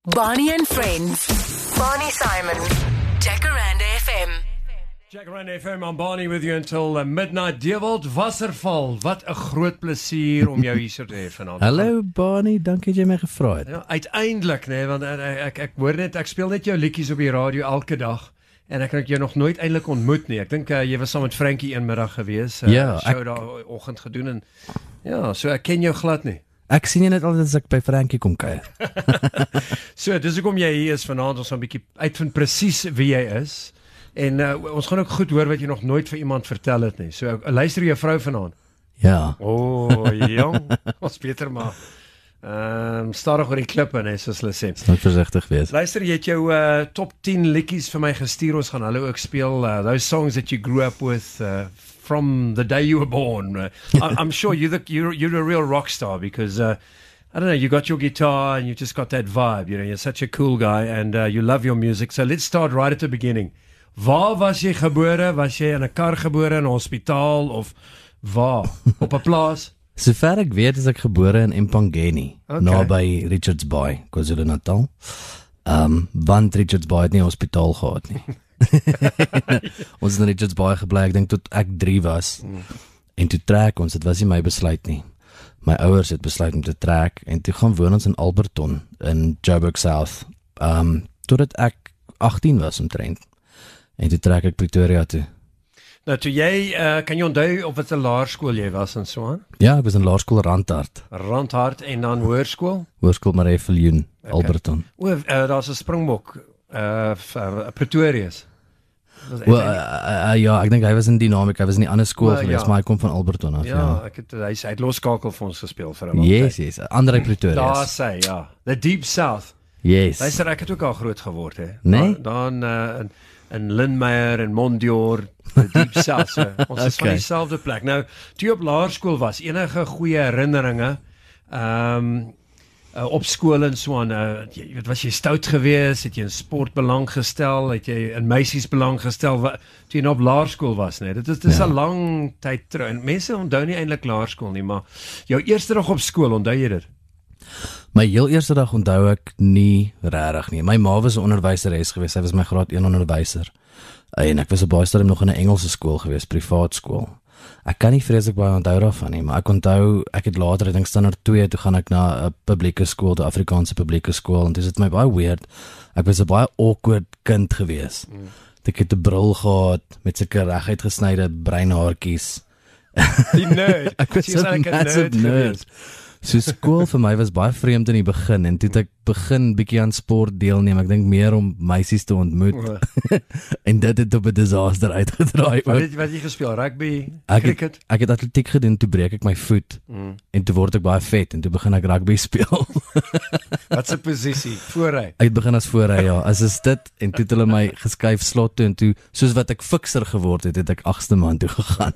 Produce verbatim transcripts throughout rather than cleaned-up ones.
Barney and Friends. Barney Simon. Jacaranda F M. Jacaranda F M, I'm Barney with you until uh, midnight. Dewald Wasserval, wat 'n groot plesier om jou hier so te hê vanaand. Hallo Barney, dankie dat jy my gevra het. Ja, uiteindelik, nee, want ek, ek, ek hoor net, ek speel net jou liedjies op die radio elke dag. En ek het jou nog nooit eintlik ontmoet nie. Ek dink uh, jy was saam met Frankie een middag gewees. Uh, Ja, show ek- daar oggend gedoen en ja, so ek ken jou glad nie. Ek sien jy net altyd as ek by Frankie kom kuier. So, dis hoekom jy hier is vanaand, ons gaan 'n bietjie uitvind presies wie jy is. En uh, ons gaan ook goed hoor wat jy nog nooit vir iemand vertel het nie. So, uh, luister jou vrou vanaand. Ja, O, oh, jong, ons beter maar. Ehm um, stadig oor die klippe, nee, soos hulle sê. moet versigtig wees. Luister, jy het jou uh, top tien liedjies vir my gestuur. Ons gaan hulle ook speel. Uh, those songs that you grew up with uh, from the day you were born. Uh, I, I'm sure you're, the, you're, you're a real rock star because, uh, I don't know, you got your guitar and you just got that vibe. You know, you're such a cool guy and uh, you love your music. So let's start right at the beginning. Waar was jy gebore? Was jy in 'n kar gebore, in 'n hospitaal of waar? Op 'n plaas? Sover ek weet is ek gebore in Empangeni, Okay. naby Richards Bay, KwaZulu-Natal. Um, want Richards Bay het nie 'n hospitaal gehad nie. Ons het in Richards Bay gebly, ek dink tot ek drie was. Mm. En toe trek ons, dit was nie my besluit nie. My ouers het besluit om te trek en toe gaan woon ons in Alberton in Joburg South. Um, totdat ek agttien was omtrent. En toe trek ek Pretoria toe. Nou, toe jy, uh, kan jy onthou op wat 'n laerskool jy was en so aan? Ja, ek was in laerskool Randhart, Randhart en dan hoërskool? hoërskool Marie Viljoen, Okay. Alberton. O, uh, daar's 'n Springbok, uh, uh Pretorius. Was Well, uh, uh, ja, ek dink hy was in Dynamic, hy was in die ander skool Wel, gewees, ja. maar hy kom van Alberton af, ja, ja. ek het hy hy het loskakel vir ons gespeel vir 'n lang Yes, tyd. yes, Andre Daar Pretoria. sê, ja. The Deep South. Yes. Luister, ek het ook al groot geword, hè. Nee? Dan dan uh, in in Lynmeyer en Mondior, the Deep South. So, ons is van Okay. dieselfde plek. Nou, toe jy op laerskool was, enige goeie herinneringe ehm um, uh, op skool en so aan, uh, jy weet, was jy stout geweest, het jy in sport belang gestel, het jy in meisies belang gestel wat toe jy nou op laerskool was, nee. Dit is dis 'n Ja. lang tyd terug. En mense onthou nie eintlik laerskool nie, maar jou eerste dag op skool, onthou jy dit? My heel eerste dag onthou ek nie regtig nie. My ma was 'n onderwyseres geweest, sy was my graad een onderwyser. En ek was op baie stadium nog in 'n Engelse skool geweest, privaat skool. Ek kan nie vreeslik baie onthou daarvan nie, maar ek onthou ek het later, ek dink standaard twee, toe gaan ek na 'n publieke skool, 'n Afrikaanse publieke skool, en dit is my baie weird. Ek was 'n baie awkward kind geweest. Mm. Ek het 'n bril gehad met sulke reguit gesnyde breinhaartjies. Die nerd. Ek was Sy is so eintlik 'n massive nerd geweest. So skool vir my was baie vreemd in die begin en toe het ek begin bietjie aan sport deelneem. Ek dink meer om meisies te ontmoet. O. En dit het op 'n disaster uitgedraai. Wat ook. het wat het jy gespeel? Rugby, Ek cricket? het, ek het atletiek gedoen, toe breek ek my voet Mm. en toe word ek baie vet en toe begin ek rugby speel. Wat 'n posisie? Voorry. Ek het begin as voorry, ja. As is dit en toe het hulle my geskuif slot toe en toe soos wat ek fikser geword het, het ek agste man toe gegaan.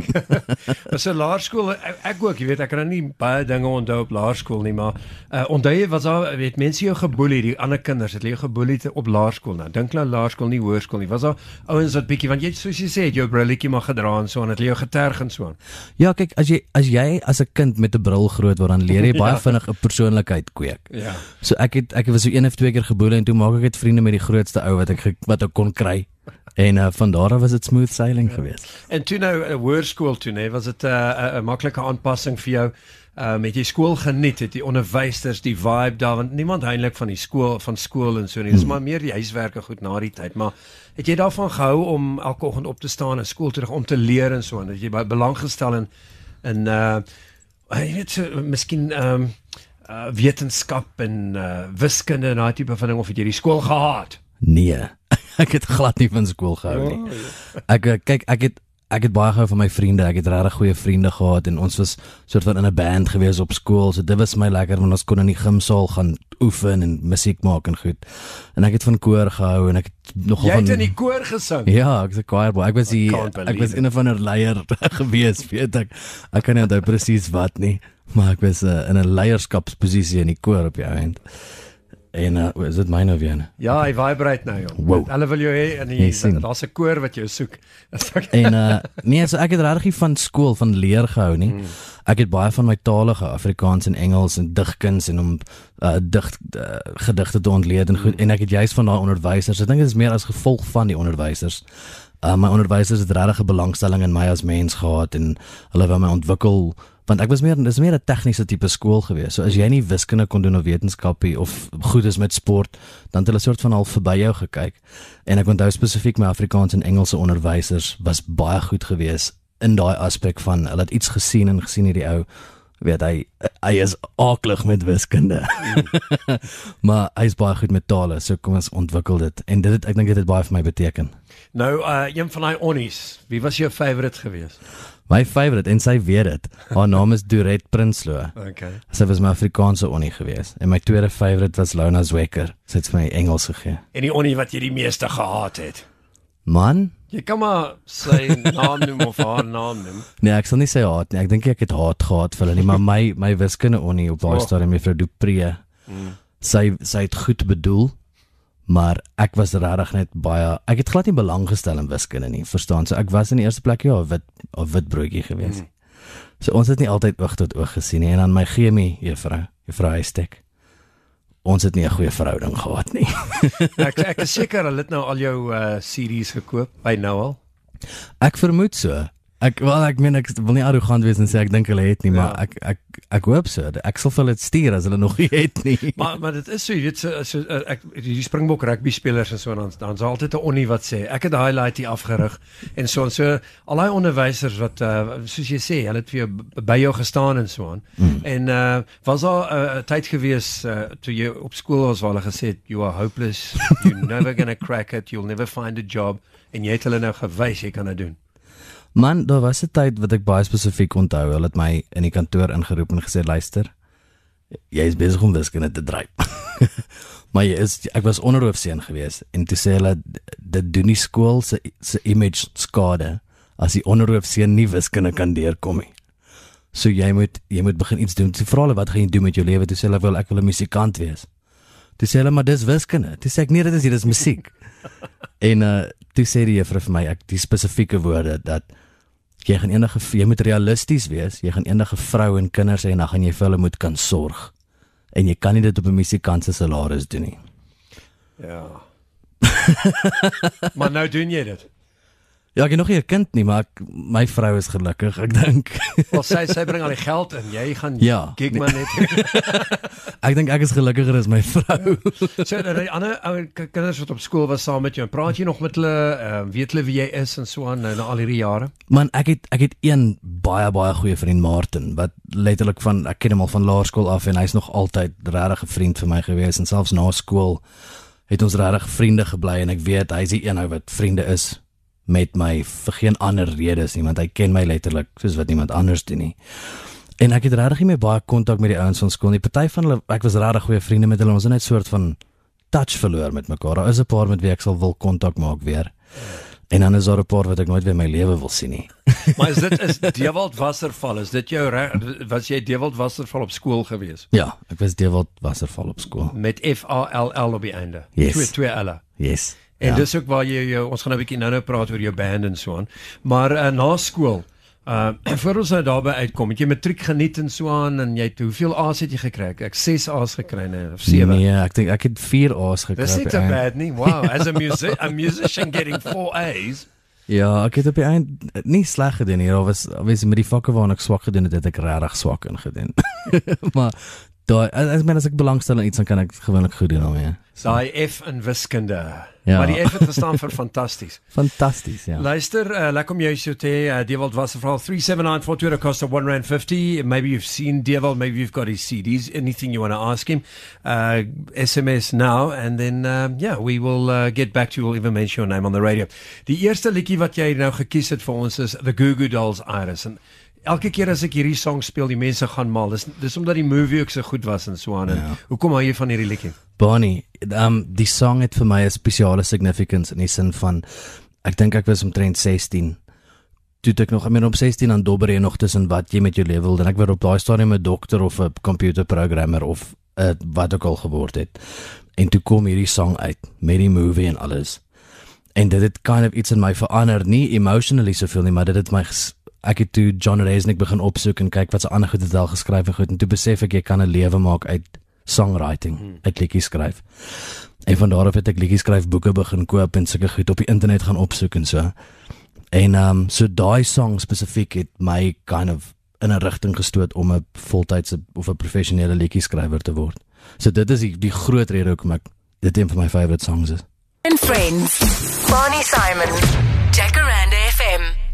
So laerskool, ek, ek ook, jy weet, ek kan nou nie baie dinge onthou op laerskool nie, maar uh, onthou jy was daar, weet mense jou geboelie, die ander kinders het hulle jou geboelie te- op laerskool nou. Dink nou laerskool nie hoërskool nie. Was daar ouens wat bietjie, want jy het, soos jy sê, het jou brilletjie maar gedra en so en het hulle jou geterg en so aan. Ja, kyk, as jy as jy as 'n kind met 'n bril groot word, dan leer jy baie Ja. vinnig 'n persoonlikheid kweek. Ja. So ek het ek was so een of twee keer geboele en toe maak ek het vriende met die grootste ou wat ek ge- wat ek kon kry. En uh, van daar af was dit smooth sailing ja. geweest. En toe nou 'n hoërskool toe, nee, was dit 'n uh, 'n maklike aanpassing vir jou? Um, het jy skool geniet, het die onderwysers, die vibe daar, want niemand eintlik van die skool van skool en so nie. Dis Hmm. maar meer die huiswerke goed na die tyd, maar het jy daarvan gehou om elke oggend op te staan en skool toe te gaan om te leer en so en het jy baie belang gestel in in uh jy weet so, miskien ehm um, uh, wetenskap en uh, wiskunde en daai tipe van ding, of het jy die skool gehaat? Nee. Ek het glad nie van skool gehou nie. Ek eh, kyk, ek het ek het baie gehou van my vriende. Ek het regtig goeie vriende gehad en ons was soort van in 'n band gewees op skool. So dit was my lekker want ons kon in die gimsaal gaan oefen en musiek maak en goed. En ek het van koor gehou en ek het nogal Jy van het in die koor gesing. Ja, ek was 'n choir boy. Ek was die can't believe ek was it. een of ander leier gewees, weet ek. Ek kan nie onthou presies wat nie, maar ek was uh, in 'n leierskapsposisie in die koor op die eind. En uh, is dit myne of joune? Ja, hy vibrate nou, jong. Wow. Hulle wil jou hê en Jy die- sien. daar's 'n koor wat jou soek. En uh, nee, so ek het regtig nie van skool, van leer gehou nie. Mm. Ek het baie van my talige Afrikaans en Engels en digkuns en om uh, dig uh, gedigte te ontleed en goed en ek het juist van daai onderwysers. Ek dink dit is meer as gevolg van die onderwysers. Uh, my onderwysers het regtig 'n belangstelling in my as mens gehad en hulle wou my ontwikkel want ek was meer dis meer 'n tegniese tipe skool gewees. So as jy nie wiskunde kon doen of wetenskapie of goed is met sport, dan het hulle soort van al verby jou gekyk. En ek onthou spesifiek my Afrikaans en Engelse onderwysers was baie goed gewees in daai aspek van hulle het iets gesien en gesien hierdie ou weet hy hy is aaklig met wiskunde. Mm. Maar hy is baie goed met tale, so kom ons ontwikkel dit en dit het, ek dink dit het baie vir my beteken. Nou, uh, een van die onnies, wie was jou favourite geweest? My favourite, en sy weet dit, haar naam is Dorette Prinsloo. Okay. Sy was my Afrikaanse onnie geweest. En my tweede favourite was Lona Zwecker. Sy het vir my Engels gegee. En die onnie wat jy die meeste gehaat het? Man? Jy kan maar sy naam noem of haar naam noem. Nee, ek sal nie sê haat nie. Ek dink ek het haat gehad vir hulle nie, maar my my wiskunde onnie op daai Oh. stadium, mevrou Dupree, Mm. sy sy het goed bedoel, maar ek was regtig net baie ek het glad nie belang gestel in wiskunde nie, verstaan? So ek was in die eerste plek ja, 'n wit 'n wit broodjie geweest. Mm. So ons het nie altyd oog tot oog gesien nie en dan my chemie juffrou, juffrou Huystek. Ons het nie 'n goeie verhouding gehad nie. ek ek is seker hulle het nou al jou uh, C Ds gekoop by nou al. Ek vermoed so. Ek wel ek meen ek wil nie arrogant wees en sê ek dink hulle het nie, ja. maar ek ek ek hoop so. Ek sal vir hulle stuur as hulle nog nie het nie. Maar maar dit is so, jy weet so, so uh, ek die Springbok rugby spelers en so dan dan's altyd 'n onnie wat sê ek het daai highlight hier afgerig en so en so al daai onderwysers wat uh, soos jy sê, hulle het vir jou by jou gestaan en so aan. Mm. En uh, was daar 'n uh, tyd gewees uh, toe jy op skool was waar hulle gesê het you are hopeless, you're never gonna crack it, you'll never find a job en jy het hulle nou gewys jy kan dit doen. Man, daar was 'n tyd wat ek baie spesifiek onthou. Hulle het my in die kantoor ingeroep en gesê, luister, jy is besig om wiskunde te dryf. Maar jy is, ek was onderhoofseun geweest en toe sê hulle, dit doen die skool se se image skade as die onderhoofseun nie wiskunde kan deurkom nie. So jy moet jy moet begin iets doen. Toe vra hulle wat gaan jy doen met jou lewe? Toe sê hulle wel ek wil 'n musikant wees. Toe sê hulle maar dis wiskunde. Toe sê ek nee, dit is hier, dis musiek. En uh, toe sê die juffrou vir my ek die spesifieke woorde dat jy gaan enige jy moet realisties wees, jy gaan enige vrou en kinders hê en dan gaan jy vir hulle moet kan sorg. En jy kan nie dit op 'n musikant se salaris doen nie. Ja. Maar nou doen jy dit. Ja, ek het nog nie 'n kind nie, maar ek, my vrou is gelukkig, ek dink. Wel sy sy bring al die geld in. Jy gaan ja, kyk nee. maar net. Ek dink ek is gelukkiger as my vrou. So dan die ander ou kinders wat op skool was saam met jou. Praat jy nog met hulle? Ehm uh, weet hulle wie jy is en so aan nou na al hierdie jare? Man, ek het ek het een baie baie goeie vriend Martin wat letterlik van ek ken hom al van laerskool af en hy's nog altyd regtig 'n vriend vir my gewees en selfs na skool het ons regtig vriende gebly en ek weet hy's die een ou wat vriende is met my vir geen ander redes nie, want hy ken my letterlik soos wat niemand anders doen nie. En ek het regtig nie meer baie kontak met die ouens van skool nie. Party van hulle, ek was regtig goeie vriende met hulle, ons het net soort van touch verloor met mekaar. Daar is 'n paar met wie ek sal wil kontak maak weer. En dan is daar 'n paar wat ek nooit weer in my lewe wil sien nie. Maar is dit is Dewald Wasserval, is dit jou was jy Dewald Wasserval op skool gewees? Ja, ek was Dewald Wasserval op skool. Met F A L L op die einde. Yes. Twee twee L'e. Yes. En ja. dis ook waar jy jou, ons gaan nou 'n bietjie nou-nou praat oor jou band en so aan. Maar uh, na skool, uh voor ons nou daarby uitkom, het jy matriek geniet en so aan en jy het hoeveel A's het jy gekry? Ek ses A's gekry nee, of sewe. Nee, ek dink ek het vier A's gekry. Dis nie so bad nie. Wow, as a music a musician getting four A's. Ja, ek het op die eind nie sleg gedoen hier. Daar was obviously met die vakke waarna ek swak gedoen het, het ek regtig swak ingedoen. Maar daai as men as ek belangstel in iets dan kan ek gewoonlik goed doen daarmee. Daai F in wiskunde. Ja. Maar die F het gestaan vir fantasties. Fantasties, ja. Luister, uh, lekker om jou so te hê, uh, Dewald Wasserval, three seven nine four two, cost of one rand fifty. Maybe you've seen Dewald, maybe you've got his C Ds, anything you want to ask him. Uh, S M S now, and then, um, yeah, we will uh, get back to you. We'll even mention your name on the radio. Die eerste liedjie wat jy nou gekies het vir ons is The Goo Goo Dolls, Iris. En elke keer as ek hierdie song speel, die mense gaan mal. Dis dis omdat die movie ook so goed was en so aan. Ja. Hoekom hou jy van hierdie liedjie? Bonnie, um, die song het vir my 'n spesiale significance in die sin van ek dink ek was omtrent sestien. Toe ek nog, ek meen op sestien aan dobber jy nog tussen wat jy met jou lewe wil, en ek werd op daai stadium 'n dokter of 'n computerprogrammer of uh, wat ook al geword het. En toe kom hierdie song uit met die movie en alles. En dit het kind of iets in my verander, nie emotionally soveel nie, maar dit het my ges ek het toe John Resnick begin opsoek en kyk wat se ander goed het al geskryf en goed, en toe besef ek jy kan 'n lewe maak uit songwriting, hmm. uit liedjies skryf. En van daar af het ek liedjies skryf boeke begin koop en sulke goed op die internet gaan opsoek en so. En um, so daai song spesifiek het my kind of in 'n rigting gestoot om 'n voltydse of 'n professionele liedjieskrywer te word. So dit is die, die groot rede hoekom ek dit een van my favorite songs is. And Friends, Bonnie Simon, Jacaranda F M.